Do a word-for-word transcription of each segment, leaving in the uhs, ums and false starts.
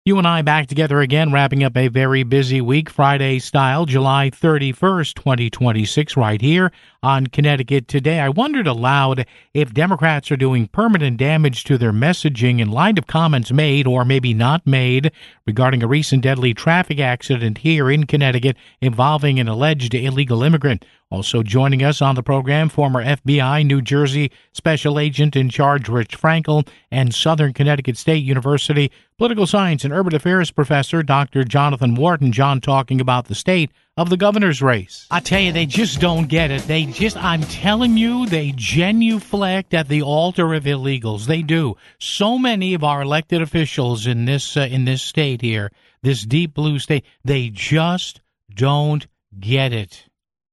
You and I back together again, wrapping up a very busy week, Friday style, July thirty-first, twenty twenty-six, right here on Connecticut Today. I wondered aloud if Democrats are doing permanent damage to their messaging in light of comments made, or maybe not made, regarding a recent deadly traffic accident here in Connecticut involving an alleged illegal immigrant. Also joining us on the program, former F B I New Jersey Special Agent in Charge Rich Frankel and Southern Connecticut State University Political Science and Urban Affairs Professor Doctor Jonathan Wharton. John, talking about the state of the governor's race. I tell you, they just don't get it. They just, I'm telling you, they genuflect at the altar of illegals. They do. So many of our elected officials in this uh, in this state here, this deep blue state, they just don't get it.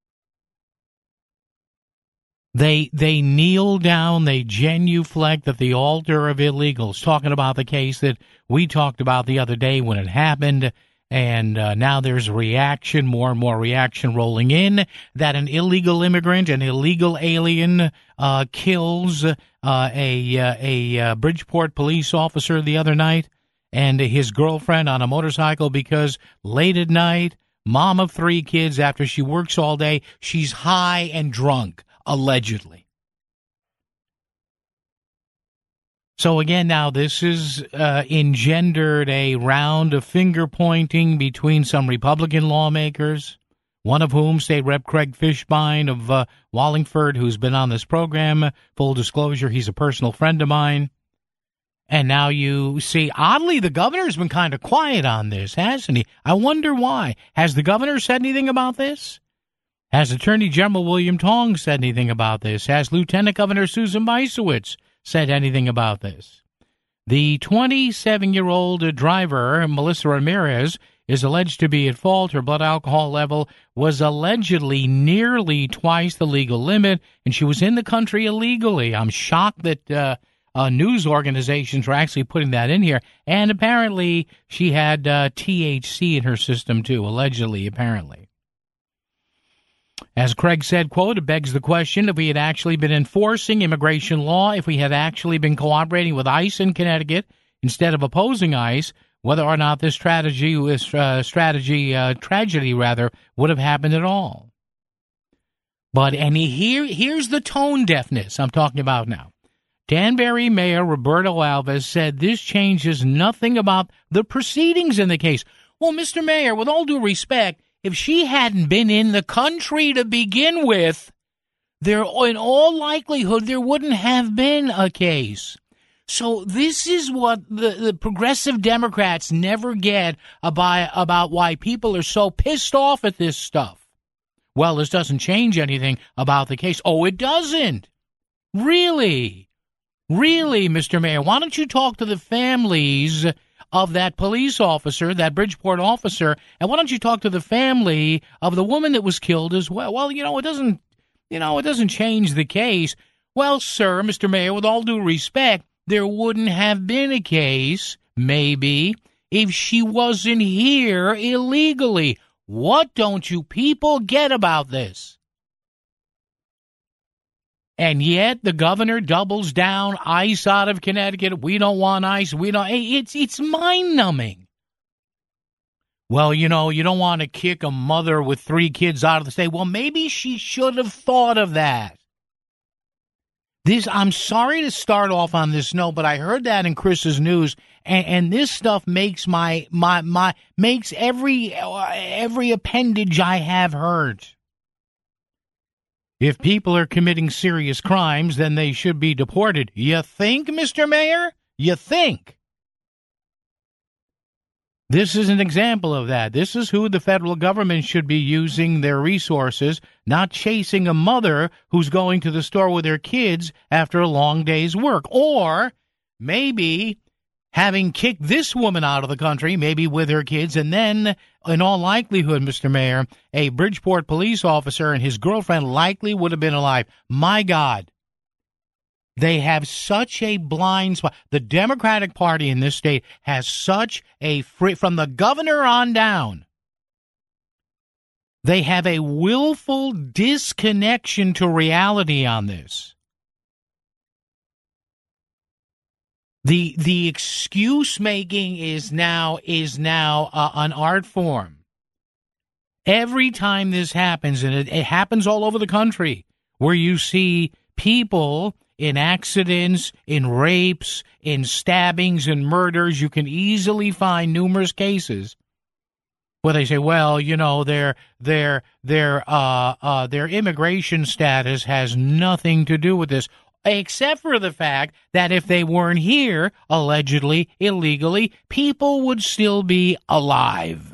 They they kneel down, they genuflect at the altar of illegals, talking about the case that we talked about the other day when it happened, and uh, now there's reaction, more and more reaction rolling in, that an illegal immigrant, an illegal alien, uh, kills uh, a, uh, a uh, Bridgeport police officer the other night and his girlfriend on a motorcycle because late at night, mom of three kids, after she works all day, she's high and drunk. Allegedly. So again, now this has uh, engendered a round of finger-pointing between some Republican lawmakers, one of whom, State Rep Craig Fishbein of uh, Wallingford, who's been on this program. Full disclosure, he's a personal friend of mine. And now you see, oddly, the governor's been kind of quiet on this, hasn't he? I wonder why. Has the governor said anything about this? Has Attorney General William Tong said anything about this? Has Lieutenant Governor Susan Bysiewicz said anything about this? The twenty-seven-year-old driver, Melissa Ramirez, is alleged to be at fault. Her blood alcohol level was allegedly nearly twice the legal limit, and she was in the country illegally. I'm shocked that uh, uh, news organizations are actually putting that in here. And apparently she had uh, T H C in her system, too, allegedly, apparently. As Craig said, quote, it begs the question if we had actually been enforcing immigration law, if we had actually been cooperating with ICE in Connecticut instead of opposing ICE, whether or not this strategy, this uh, strategy, uh, tragedy rather, would have happened at all. But, and here, here's the tone deafness I'm talking about now. Danbury Mayor Roberto Alves said this changes nothing about the proceedings in the case. Well, Mister Mayor, with all due respect, if she hadn't been in the country to begin with, there, in all likelihood, there wouldn't have been a case. So this is what the, the progressive Democrats never get about, about why people are so pissed off at this stuff. Well, this doesn't change anything about the case. Oh, it doesn't. Really? Really, Mister Mayor, why don't you talk to the families of that police officer, that Bridgeport officer, and why don't you talk to the family of the woman that was killed as well? Well, you know, it doesn't, you know, it doesn't change the case. Well, sir, Mister Mayor, with all due respect, there wouldn't have been a case, maybe, if she wasn't here illegally. What don't you people get about this? And yet the governor doubles down, ICE out of Connecticut. We don't want ICE. We don't. It's it's mind-numbing. Well, you know, you don't want to kick a mother with three kids out of the state. Well, maybe she should have thought of that. This, I'm sorry to start off on this note, but I heard that in Chris's news, and, and this stuff makes my my my makes every uh, every appendage I have hurt. If people are committing serious crimes, then they should be deported. You think, Mister Mayor? You think? This is an example of that. This is who the federal government should be using their resources, not chasing a mother who's going to the store with her kids after a long day's work. Or maybe having kicked this woman out of the country, maybe with her kids, and then, in all likelihood, Mister Mayor, a Bridgeport police officer and his girlfriend likely would have been alive. My God. They have such a blind spot. The Democratic Party in this state has such a free, from the governor on down, they have a willful disconnection to reality on this. The the excuse making is now is now uh, an art form. Every time this happens, and it, it happens all over the country, where you see people in accidents, in rapes, in stabbings, and murders, you can easily find numerous cases where they say, well, you know, their their their uh, uh, their immigration status has nothing to do with this, except for the fact that if they weren't here, allegedly, illegally, people would still be alive.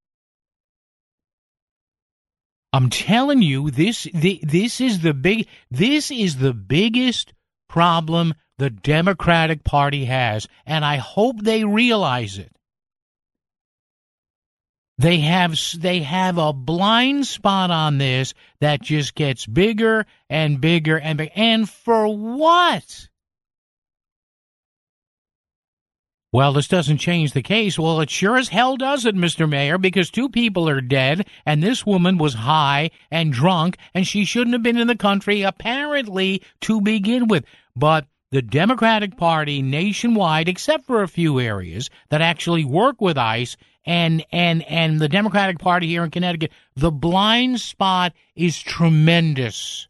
I'm telling you, this the, this is the big this is the biggest problem the Democratic Party has, and I hope they realize it. They have they have a blind spot on this that just gets bigger and bigger and bigger. And for what? Well, this doesn't change the case. Well, it sure as hell doesn't, Mister Mayor, because two people are dead, and this woman was high and drunk, and she shouldn't have been in the country, apparently, to begin with. But the Democratic Party nationwide, except for a few areas that actually work with ICE, and and and the Democratic Party here in Connecticut, the blind spot is tremendous.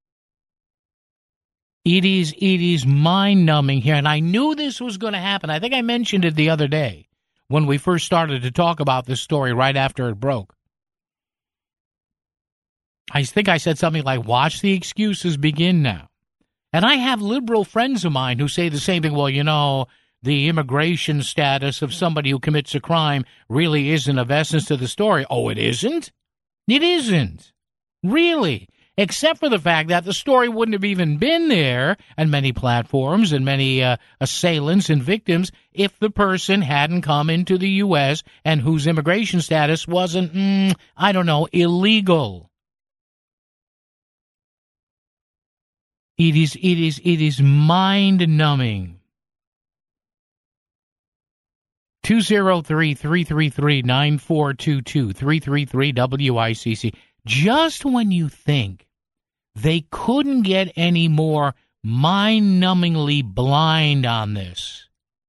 It is it is mind-numbing here, and I knew this was going to happen. I think I mentioned it the other day when we first started to talk about this story right after it broke. I think I said something like, watch the excuses begin now. And I have liberal friends of mine who say the same thing. Well, you know, the immigration status of somebody who commits a crime really isn't of essence to the story. Oh, it isn't? It isn't. Really. Except for the fact that the story wouldn't have even been there on many platforms and many uh, assailants and victims if the person hadn't come into the U S and whose immigration status wasn't, mm, I don't know, illegal. It is, it is, it is mind-numbing. two oh three, three three three, nine four two two, three three three W I C C. Just when you think they couldn't get any more mind-numbingly blind on this,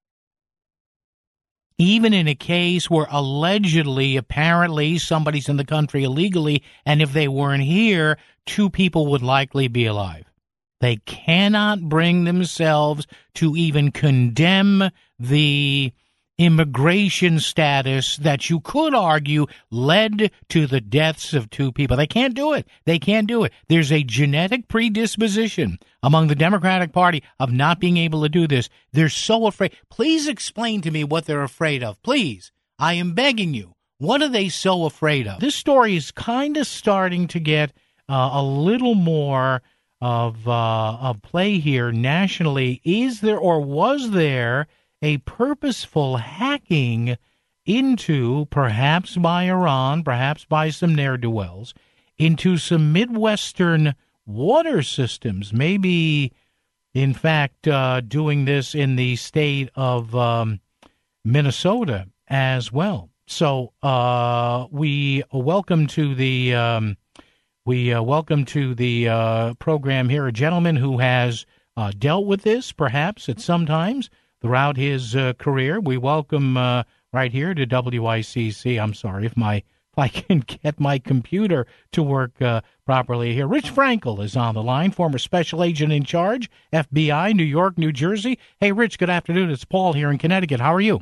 even in a case where allegedly, apparently, somebody's in the country illegally, and if they weren't here, two people would likely be alive. They cannot bring themselves to even condemn the immigration status that you could argue led to the deaths of two people. They can't do it. They can't do it. There's a genetic predisposition among the Democratic Party of not being able to do this. They're so afraid. Please explain to me what they're afraid of. Please. I am begging you. What are they so afraid of? This story is kind of starting to get uh, a little more of uh, of play here nationally. Is there or was there a purposeful hacking into, perhaps by Iran, perhaps by some ne'er-do-wells, into some Midwestern water systems, maybe, in fact, uh, doing this in the state of um, Minnesota as well. So uh, we welcome to the um, we uh, welcome to the uh, program here a gentleman who has uh, dealt with this, perhaps at some times throughout his uh, career. We welcome uh, right here to W I C C. I'm sorry if my if I can get my computer to work uh, properly here. Rich Frankel is on the line, former special agent in charge, F B I, New York, New Jersey. Hey, Rich, good afternoon. It's Paul here in Connecticut. How are you?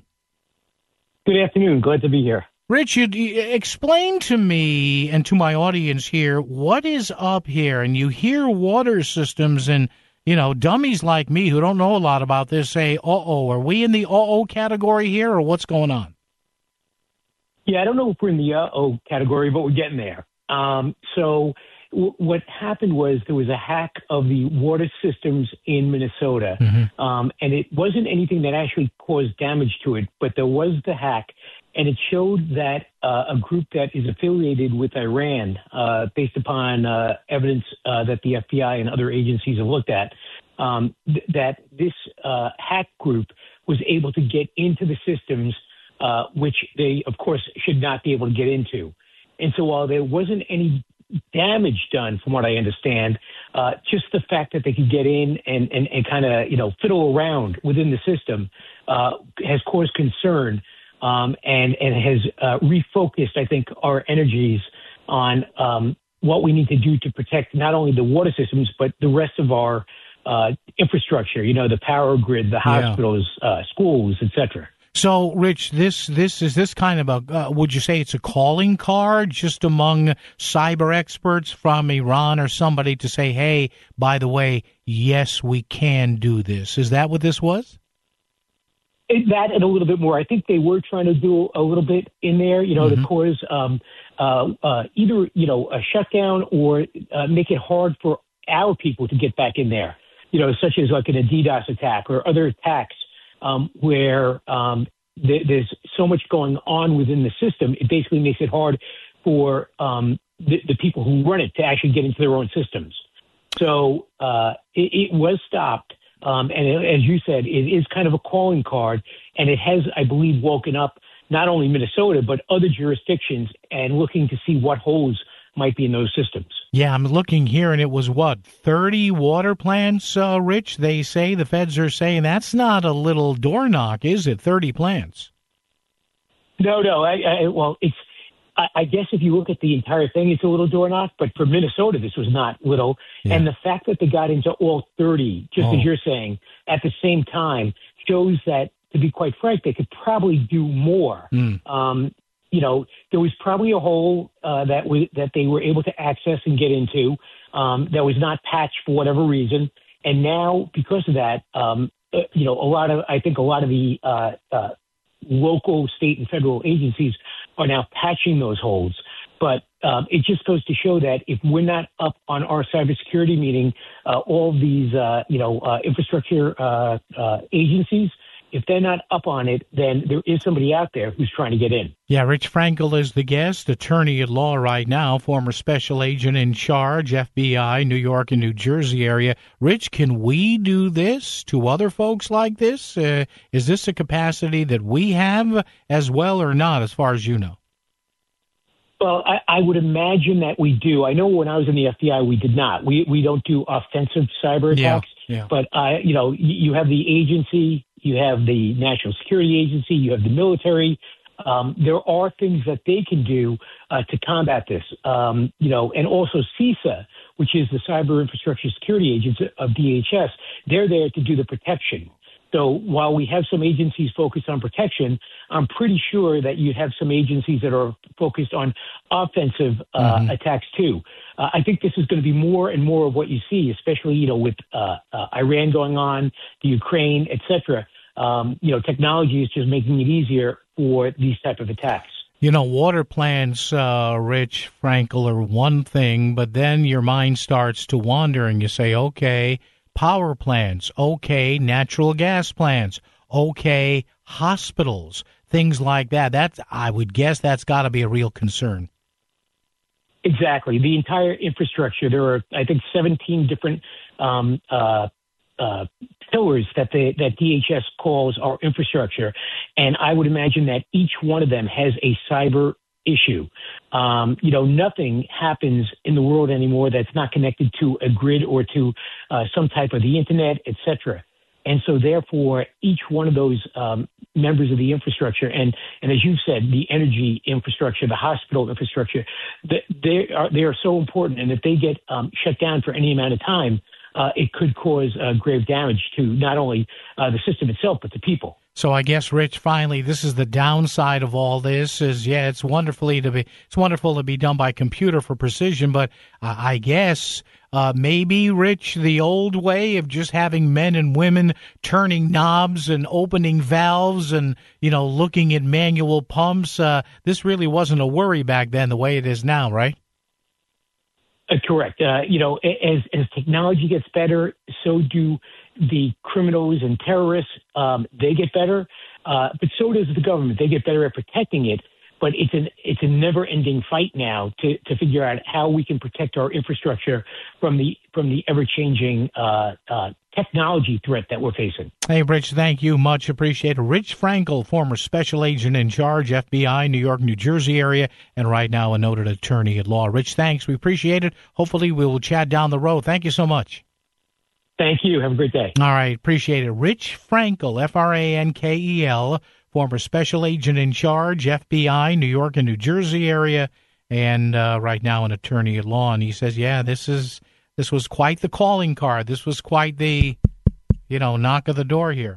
Good afternoon. Glad to be here. Rich, you, you explain to me and to my audience here what is up here. And you hear water systems and you know, dummies like me who don't know a lot about this say, uh-oh, are we in the uh-oh category here, or what's going on? Yeah, I don't know if we're in the uh-oh category, but we're getting there. Um, so w- what happened was there was a hack of the water systems in Minnesota, mm-hmm. um, and it wasn't anything that actually caused damage to it, but there was the hack, and it showed that uh, a group that is affiliated with Iran, uh, based upon uh, evidence uh, that the F B I and other agencies have looked at, um, th- that this uh, hack group was able to get into the systems, uh, which they, of course, should not be able to get into. And so while there wasn't any damage done, from what I understand, uh, just the fact that they could get in and, and, and kind of, you know, fiddle around within the system uh, has caused concern um, and, and has uh, refocused, I think, our energies on um, what we need to do to protect not only the water systems, but the rest of our uh, infrastructure, you know, the power grid, the hospitals, yeah. uh, schools, et cetera. So, Rich, this this is this kind of a, uh, would you say it's a calling card just among cyber experts from Iran or somebody to say, hey, by the way, yes, we can do this? Is that what this was? It, that and a little bit more. I think they were trying to do a little bit in there, you know, mm-hmm. to cause um, uh, uh, either, you know, a shutdown or uh, make it hard for our people to get back in there, you know, such as like an DDoS attack or other attacks. Um, where um, th- there's so much going on within the system, it basically makes it hard for um, the, the people who run it to actually get into their own systems. So uh, it, it was stopped. Um, and it, as you said, it is kind of a calling card. And it has, I believe, woken up not only Minnesota, but other jurisdictions and looking to see what holes might be in those systems. Yeah, I'm looking here, and it was, what, thirty water plants, uh, Rich? They say, the feds are saying that's not a little door knock, is it, thirty plants? No, no. I, I, well, it's. I, I guess if you look at the entire thing, it's a little door knock, but for Minnesota, this was not little. Yeah. And the fact that they got into all thirty, just oh. as you're saying, at the same time, shows that, to be quite frank, they could probably do more. Mm. Um You know, there was probably a hole uh, that we, that they were able to access and get into um, that was not patched for whatever reason. And now, because of that, um, uh, you know, a lot of I think a lot of the uh, uh, local, state, and federal agencies are now patching those holes. But um, it just goes to show that if we're not up on our cybersecurity meeting, uh, all of these, uh, you know, uh, infrastructure uh, uh, agencies, if they're not up on it, then there is somebody out there who's trying to get in. Yeah, Rich Frankel is the guest, attorney at law right now, former special agent in charge, F B I, New York and New Jersey area. Rich, can we do this to other folks like this? Uh, is this a capacity that we have as well or not, as far as you know? Well, I, I would imagine that we do. I know when I was in the F B I, we did not. We we don't do offensive cyber attacks. Yeah, yeah. But, uh, you know, you have the agency, you have the National Security Agency, you have the military. Um, there are things that they can do uh, to combat this. Um, you know, and also CISA, which is the Cyber Infrastructure Security Agency of D H S, they're there to do the protection. So while we have some agencies focused on protection, I'm pretty sure that you have some agencies that are focused on offensive uh, mm-hmm. attacks too. Uh, I think this is going to be more and more of what you see, especially, you know, with uh, uh, Iran going on, the Ukraine, et cetera. Um, you know, technology is just making it easier for these type of attacks. You know, water plants, uh, Rich Frankel, are one thing, but then your mind starts to wander and you say, okay, power plants, okay, natural gas plants, okay, hospitals, things like that. That's, I would guess that's got to be a real concern. Exactly. The entire infrastructure, there are, I think, seventeen different um, uh, uh, pillars that the, that D H S calls our infrastructure. And I would imagine that each one of them has a cyber issue. Um, you know, nothing happens in the world anymore that's not connected to a grid or to uh, some type of the internet, et cetera. And so therefore, each one of those um, members of the infrastructure, and, and as you said, the energy infrastructure, the hospital infrastructure, they are, they are so important. And if they get um, shut down for any amount of time, uh, it could cause uh, grave damage to not only uh, the system itself, but the people. So I guess, Rich, finally, this is the downside of all this is, yeah, it's wonderfully to be, it's wonderful to be done by computer for precision, but uh, I guess uh, maybe, Rich, the old way of just having men and women turning knobs and opening valves and, you know, looking at manual pumps, uh, this really wasn't a worry back then the way it is now, right? Uh, correct. Uh, you know, as as technology gets better, so do the criminals and terrorists. Um, they get better, uh, but so does the government. They get better at protecting it. But it's an it's a never-ending fight now to, to figure out how we can protect our infrastructure from the from the ever-changing uh, uh, technology threat that we're facing. Hey, Rich, thank you. Much appreciated. Rich Frankel, former special agent in charge, F B I, New York, New Jersey area, and right now a noted attorney at law. Rich, thanks. We appreciate it. Hopefully we will chat down the road. Thank you so much. Thank you. Have a great day. All right. Appreciate it. Rich Frankel, F R A N K E L, former special agent in charge, F B I, New York and New Jersey area, and uh, right now an attorney at law. And he says, yeah, this is this was quite the calling card. This was quite the, you know, knock of the door here.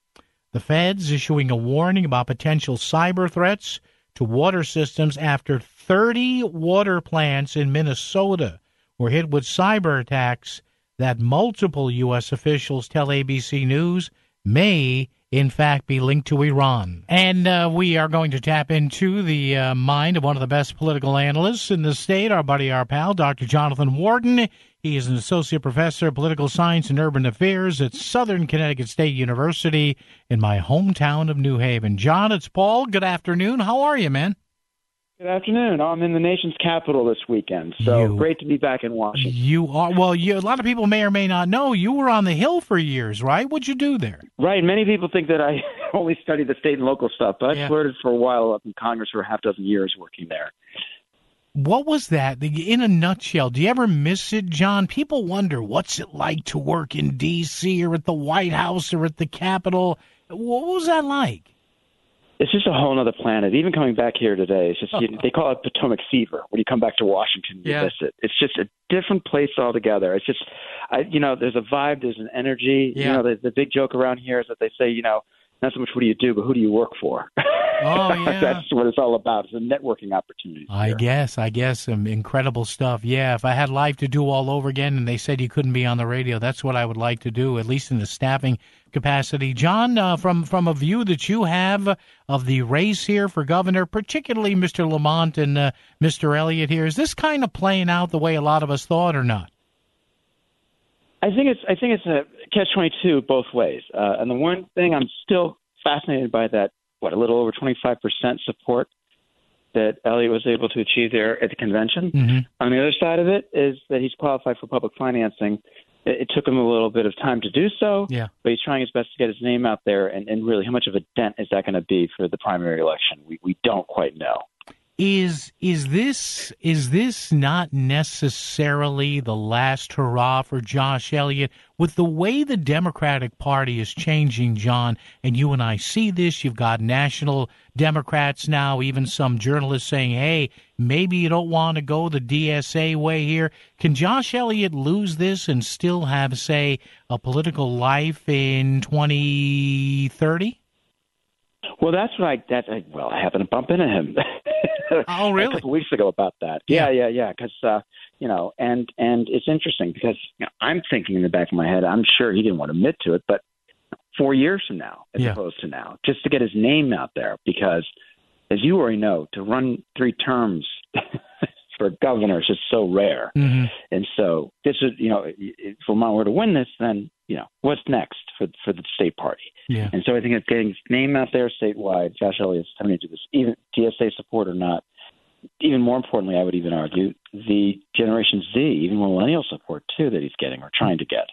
The feds issuing a warning about potential cyber threats to water systems after thirty water plants in Minnesota were hit with cyber attacks that multiple U S officials tell A B C News may, in fact, be linked to Iran. And uh, we are going to tap into the uh, mind of one of the best political analysts in the state, our buddy, our pal, Doctor Jonathan Wharton. He is an associate professor of political science and urban affairs at Southern Connecticut State University in my hometown of New Haven. John, it's Paul. Good afternoon. How are you, man? Good afternoon. I'm in the nation's capital this weekend, so you, great to be back in Washington. You are well. You, a lot of people may or may not know you were on the Hill for years, right? What'd you do there? Right. Many people think that I only studied the state and local stuff, but yeah. I flirted for a while up in Congress for a half dozen years working there. What was that? In a nutshell, do you ever miss it, John? People wonder, what's it like to work in D C or at the White House or at the Capitol? What was that like? It's just a whole other planet. Even coming back here today, it's just you, they call it Potomac fever. When you come back to Washington, you yeah. miss it. It's just a different place altogether. It's just, I, you know, there's a vibe, there's an energy. Yeah. You know, the, the big joke around here is that they say, you know, not so much what do you do, but who do you work for? Oh, yeah. That's what it's all about. It's a networking opportunity. I here. guess, I guess, some incredible stuff. Yeah, if I had life to do all over again and they said you couldn't be on the radio, that's what I would like to do, at least in the staffing capacity. John, uh, from, from a view that you have of the race here for governor, particularly Mister Lamont and uh, Mister Elliott here, is this kind of playing out the way a lot of us thought or not? I think it's I think it's a catch twenty-two both ways. Uh, and the one thing I'm still fascinated by that, what, a little over twenty-five percent support that Elliott was able to achieve there at the convention. Mm-hmm. On the other side of it is that he's qualified for public financing. It, it took him a little bit of time to do so, yeah. but he's trying his best to get his name out there. And, and really, how much of a dent is that going to be for the primary election? We we don't quite know. Is is this is this not necessarily the last hurrah for Josh Elliott? With the way the Democratic Party is changing, John, and you and I see this, you've got national Democrats now, even some journalists saying, hey, maybe you don't want to go the D S A way here. Can Josh Elliott lose this and still have, say, a political life in twenty thirty? Well, that's what I, that, I, well, I happened to bump into him. Oh, really? A couple weeks ago about that. Yeah, yeah, yeah. Because, uh, you know, and and it's interesting because you know, I'm thinking in the back of my head, I'm sure he didn't want to admit to it, but four years from now, as yeah. opposed to now, just to get his name out there. Because, as you already know, to run three terms for governor is just so rare. Mm-hmm. And so this is, you know, if Vermont were to win this, then, you know, what's next for for the state party? Yeah. And so I think it's getting his name out there statewide. Josh Elliott's coming into this, even D S A support or not. Even more importantly, I would even argue the Generation Z, even millennial support too, that he's getting or trying to get.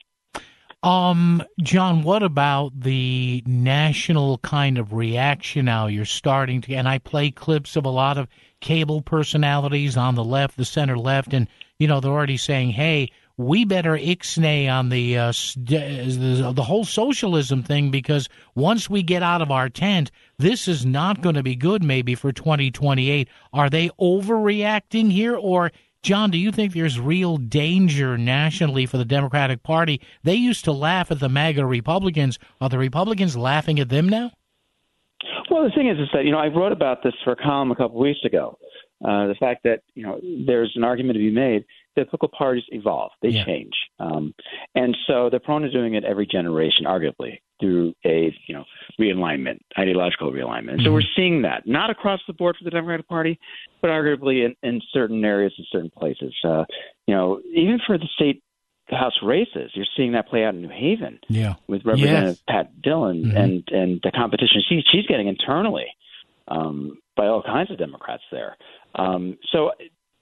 Um, John, what about the national kind of reaction now? You're starting to, and I play clips of a lot of cable personalities on the left, the center left, and, you know, they're already saying, hey, we better ixnay on the, uh, the the whole socialism thing, because once we get out of our tent, this is not going to be good maybe for twenty twenty-eight. Are they overreacting here? Or, John, do you think there's real danger nationally for the Democratic Party? They used to laugh at the MAGA Republicans. Are the Republicans laughing at them now? Well, the thing is, is that, you know, I wrote about this for a column a couple of weeks ago. Uh, the fact that, you know, there's an argument to be made that political parties evolve, they yeah. change. Um, and so they're prone to doing it every generation, arguably, through a, you know, realignment, ideological realignment. And mm-hmm. so we're seeing that, not across the board for the Democratic Party, but arguably in, in certain areas and certain places. Uh, you know, even for the state House races, you're seeing that play out in New Haven yeah. with Representative yes. Pat Dillon mm-hmm. and, and the competition she, she's getting internally um, by all kinds of Democrats there. Um, so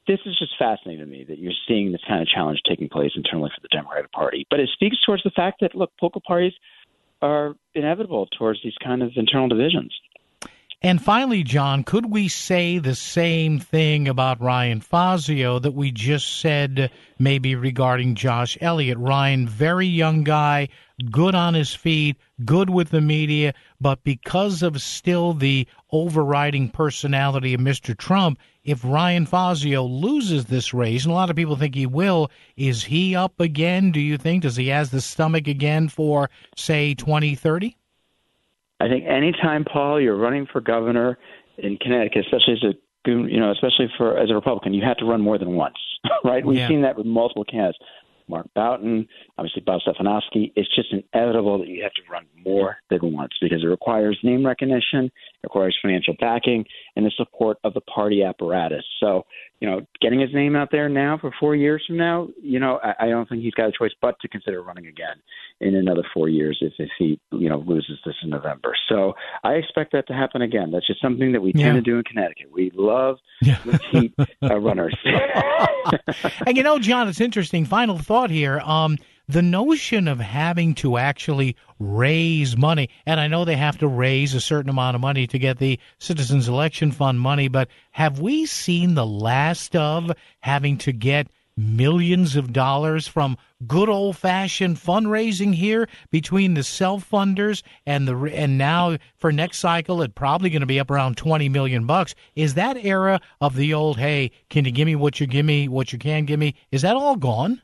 this is just fascinating to me that you're seeing this kind of challenge taking place internally for the Democratic Party. But it speaks towards the fact that, look, political parties are inevitable towards these kind of internal divisions. And finally, John, could we say the same thing about Ryan Fazio that we just said maybe regarding Josh Elliott? Ryan, very young guy, good on his feet, good with the media, but because of still the overriding personality of Mister Trump, if Ryan Fazio loses this race, and a lot of people think he will, is he up again, do you think? Does he have the stomach again for, say, twenty thirty? I think anytime, Paul, you're running for governor in Connecticut, especially as a you know, especially for as a Republican, you have to run more than once, right? We've yeah. seen that with multiple candidates. Mark Boughton, obviously Bob Stefanowski. It's just inevitable that you have to run more than once because it requires name recognition, it requires financial backing, and the support of the party apparatus. So, you know, getting his name out there now for four years from now, you know, I, I don't think he's got a choice but to consider running again in another four years if, if he, you know, loses this in November. So I expect that to happen again. That's just something that we yeah. tend to do in Connecticut. We love yeah. repeat uh, runners. And, you know, John, it's interesting. Final thought here. Um, the notion of having to actually raise money, and I know they have to raise a certain amount of money to get the Citizens Election Fund money, but have we seen the last of having to get millions of dollars from good old-fashioned fundraising here between the self-funders and the and now for next cycle it's probably going to be up around twenty million bucks? Is that era of the old, hey, can you give me what you give me, what you can give me, is that all gone?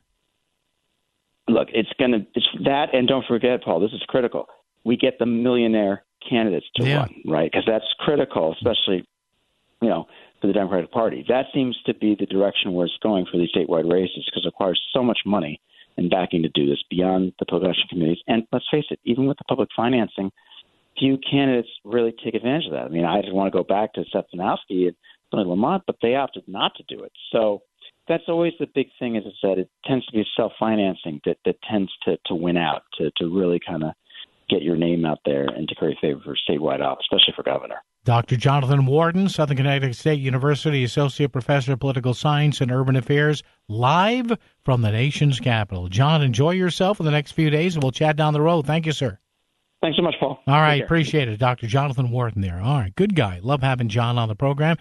Look, it's going to it's that, and don't forget, Paul, this is critical. We get the millionaire candidates to yeah. run, right? Because that's critical, especially, you know, for the Democratic Party. That seems to be the direction where it's going for these statewide races because it requires so much money and backing to do this beyond the political action committees. And let's face it, even with the public financing, few candidates really take advantage of that. I mean, I just want to go back to Stefanowski and Tony Lamont, but they opted not to do it. So that's always the big thing, as I said. It tends to be self-financing that, that tends to, to win out, to, to really kind of get your name out there and to curry favor for statewide office, especially for governor. Doctor Jonathan Worden, Southern Connecticut State University Associate Professor of Political Science and Urban Affairs, live from the nation's capital. John, enjoy yourself for the next few days, and we'll chat down the road. Thank you, sir. Thanks so much, Paul. All right, appreciate it. Doctor Jonathan Worden there. All right, good guy. Love having John on the program.